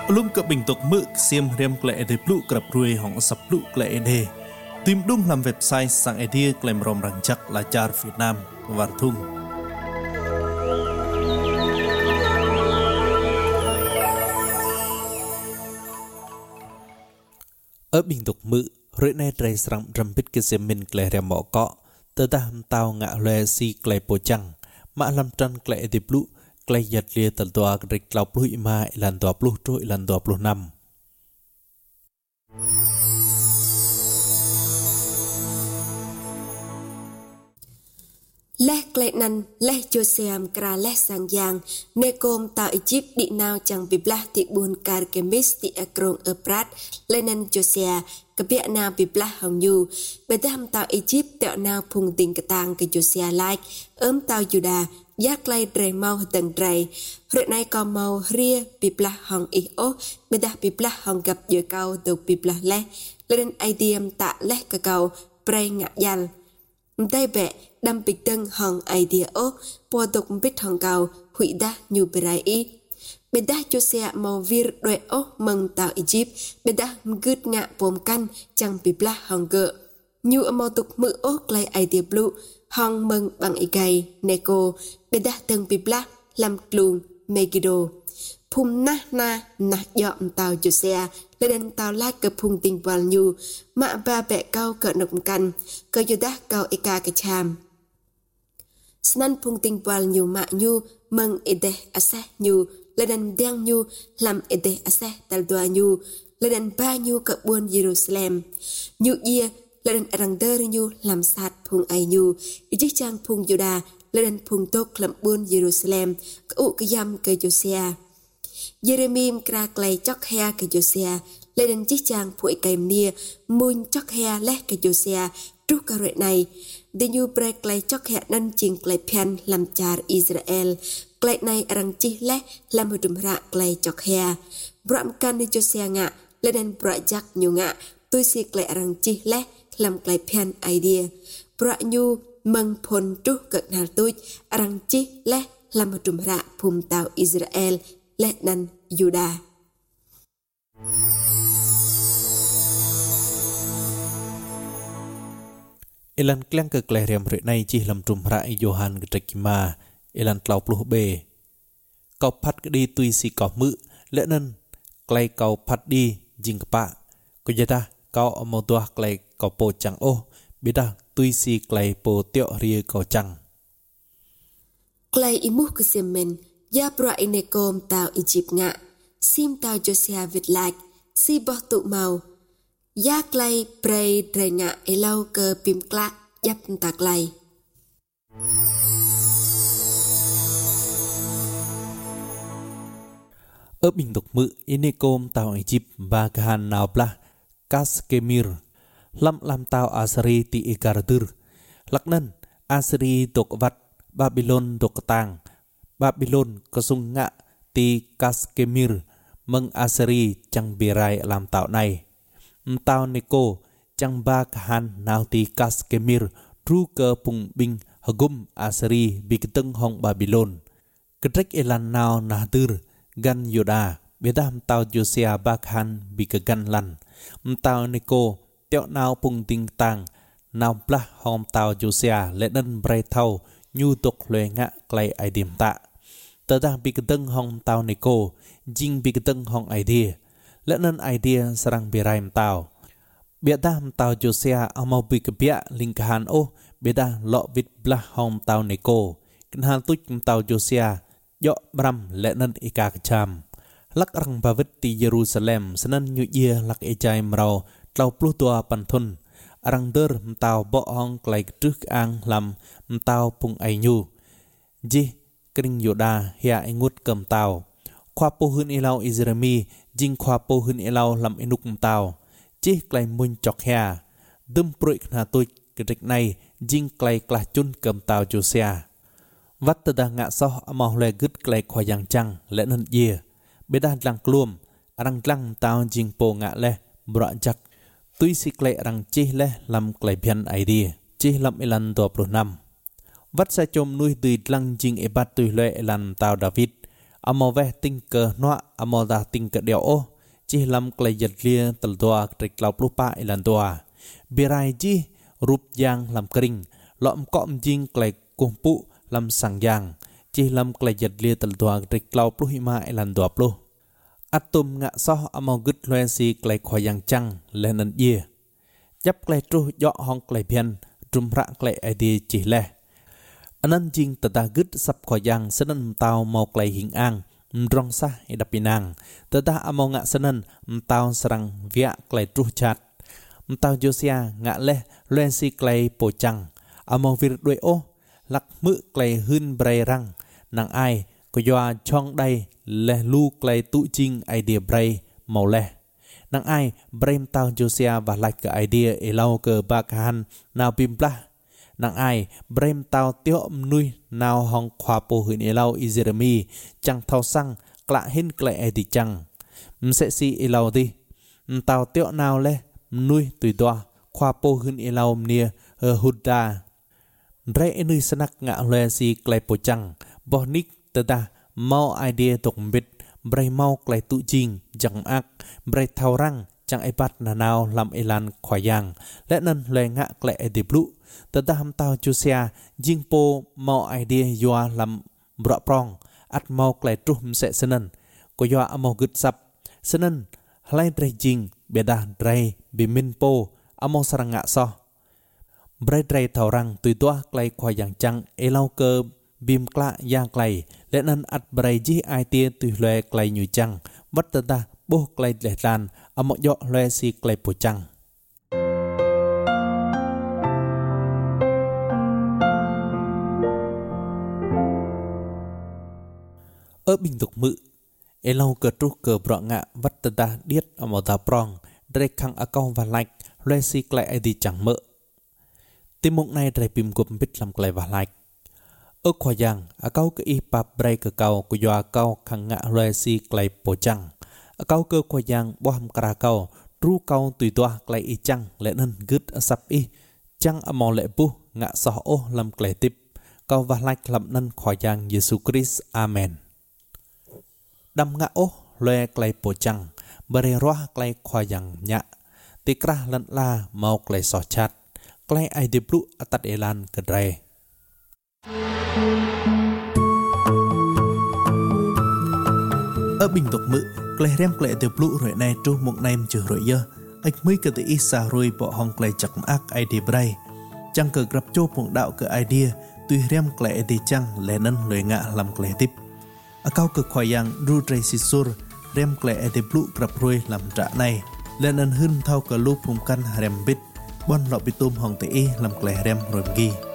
Lum cập bình tục mực xiêm riêng lệ để lũ cập ruồi hỏng sập lũ lệ đề tìm đúng làm website sang idea claim rom răng chắc là char Việt Nam và thung ở bình tục mực rồi nay trai sắm rầm bít cái xiêm mình lệ rèm mỏ cọ tơ ta hâm tao ngạ lệ si lệ po chăng mã làm trăn lệ để lũ klei giật lia tận tòa rịch lọc lụi mai lần tòa lụt trội lần tòa lụt năm lẽ klei nan lẽ Joseph kra lẽ sang giang ne kom tao Egypt đi nào chẳng bị blah thị buồn car kemis thị akrong ở prat lẽ nan Joseph cái bia nào bị blah hồng nhu bây giờ tao Egypt tao nào phùng tình cái tang cái Joseph like tao Judah giác lây dray mau tầng dray rồi nay còn mau ria bị blah hồng ý ô bây giờ bị blah hồng gặp giữa cao được bị blah lẽ lên idea tạ lẽ cái cầu pray ngạ dal đây bẹ đâm bị tân hồng idea ô po tục biết hồng cầu hủy đa nhiều bray ý bây giờ Joseph mau vir đuổi ô mừng tao Egypt bây giờ gứt ngạ bồm căn chẳng bị blah hồng gỡ nhiều mau tục mự ô lay idea blue hong mừng bằng ý gầy neko bây giờ từng bị blah làm luồng Megiddo phum na dọn tàu Joseph lên tàu lái cờ phum tình vào nhu mạ ba bẹ cao cỡ nọc căn cờ Judah cao eka cái cham snan phum tình vào nhu mạ nhu mừng ede ase nhu lên đen nhu làm ede ase tal doa nhu lên ba nhu cỡ buôn Jerusalem nhu ia lên răng đơ nhu làm sạt phung ai nhu chiếc trang phung Judah lên phung tốt làm buôn Jerusalem cái giam cái Joseph Jeremim kra clay chóc he cái Joseph lên chiếc trang phụi cày nia muôn chóc he lẽ cái Joseph trút cả rệ này để nhu bre clay chóc he năn chinh clay pen làm char Israel clay này răng chi lẽ làm một trùm rạ clay chóc he bram can đi Joseph ngạ lên bra jack nhu ngạ tôi xì clay răng chi lẽ làm clay pen idea bra nhu mừng phồn trút cận hà tôi răng chi lẽ làm một trùm rạ phum tàu Israel lẽ năn Judah Elan kleng ke kleriam re nai chi lam trum rai Johan Grekima elan tlau pluh be kau phat ke di tui si kau mu le nan klei kau phat di jing pa ko jata kau amo tua klei kau po chang o bida tui si klei po tio ria kau chang klei imu ke semen ya pra inekom tau Egypt nga sim tau Joseph vit like si boh tu mau ya klei prei dre nga elau ke pim klak yap ta klei ở bình tục mự inekom tau Egypt và kahan nào plah Kaskemir lam tau Asari ti igardur laknan Asari tok vat Babylon tok tang Babylon kesung ngạ ti Kaskemir meng Asari chẳng birai làm tạo này tao neko chẳng ba kahan nào ti Kaskemir tru ke pung bing hagum Asari bi keteng hong Babylon kedrek elan nào nahdur gan Yoda bedam tao Josiah bakhan bi ke gan lan tao neko teo nào pung ting tang nào plah hom tao Josiah le nan brai thau nhu tok lue ngạ klei ai dim ta tờ ta bị cái tân hong tao neko jing bị cái tân hong idea lẽ nên idea sarang biraim tao bia tam tao Joseph amau bị cái bia lingkahan o beda lọ vịt blah hong tao neko kinh tuch tao Joseph yo bram lẽ nên ika cham lắc rang bavit ti Jerusalem sanan nyu ye lak ejai mrau tlau plutua panthun arang der tao bo hong klei trước ang lam tao pung ai nyu ji kinh Yoda hia ngút cầm tàu khoa po hun elau Isrami jing khoa po hun elau làm enuk tàu chi klei mun chok hia dum proik na tôi cái này jing klei kla chun cầm tàu Joseph vắt ta ngạ so among le gứt klei khoa yang chang lẽ nên ye beda lang kluom arang lang tàu jing po ngạ le bra jak tui si klei arang chi le làm klei bian idea chi làm elan to pro nam vắt sa chom nuôi tùy lăng jing ebat tùy lệ lan tao David amo ve tinh cờ noa amo da tinh cờ đeo ô chỉ làm cái giật lia tờ toa trịch lau plupa ilan toa birai chi rup yang làm kering lọm cọm jing cái cung pu làm sang yang chỉ làm cái giật lia tờ toa trịch lau pluhima ilan toa plu atom ngạ so amo gứt loe si cái khoai yang chăng lên nền ye chấp cái tru dọ hong cái biên trùm rạ cái idea chỉ lệ anh jing tata gứt sắp khoai yang sân tao mau cái hình ang rong sa idapinang tata amo ngạ sân tao sarang vía cái tru chat tao Josia ngạ lệ loe si cái po chăng amo vir đuôi ô lắc mự cái hưn bray răng nàng ai có doa chong đây lệ lu cái tụ chinh idea bray màu lệ nàng ai brain tao Josia và like cái idea elau ke bakhan nào pimpla nàng ai brain tao tiêu nuôi nào hong khoa po hưn elau Jeremy chẳng thao sang lạ hin cái idea chẳng sẽ si elau đi tao tiêu nào lệ nuôi tùy toa khoa po hưn elau nia huda rẽ nuôi sanak ngạ loe si cái po chẳng bonik tata mau idea tục bit bray mau cái tụ chinh chẳng ác bray thao răng chẳng ai bắt nào làm elan khoai yang lẽ nên loe ngạ cái idea blue tata ham tao Josia jing po mau idea yoa làm bra prong at mau cái trum sẽ senen ko yoa amo gứt sap senen halai dray jing beda dray bimin po amo sarang ngạ so bray dray thao răng tùy toa cái khoai yang chăng elau cơ bim kla yang klai lẽ nên at bray ji ai tia tùy loe klai như chăng vắt ta bô klai lẻ lan amo yo loe si klai po chăng ở bình tục mự elau cơ tru cơ bọ ngạ vắt ta điết amo ta prong dre khang account và like loe si klai ai đi chẳng mỡ tim mộng này dre pim gồm biết làm klai và like ở khoa yang kau ke ipap bray ke kau ku yo kau khang ngạ loe si klai po chang kau ke khoa yang bom kra kau tru kau tùy toa klai i chang lẽ nên gứt sap i chang amo lệ pu ngạ so ô làm klai tip kau và like làm nên khoa yang Jesus Christ amen đam ngạ ô loe klai po chang bere roa klai khoa yang nya tikra lan la mau klai so chat klai ai de blu atat elan ke dre ở bình tục mự klei rem klei de blu rồi này tru một nem chữ rồi giờ anh mới cái tự isa rồi bỏ hong klei chặt ác idea bray chẳng cờ gặp cho một đạo cái idea tuy rem klei de chăng lẽ nên lời ngạ làm klei tiếp ở cao cực khoai yang ru tray sisur rem klei de blu gặp rồi làm trả này lẽ nên hơn thao cả lúc phùng căn rem bit bon lọ bitum hong tự làm klei rem rồi ghi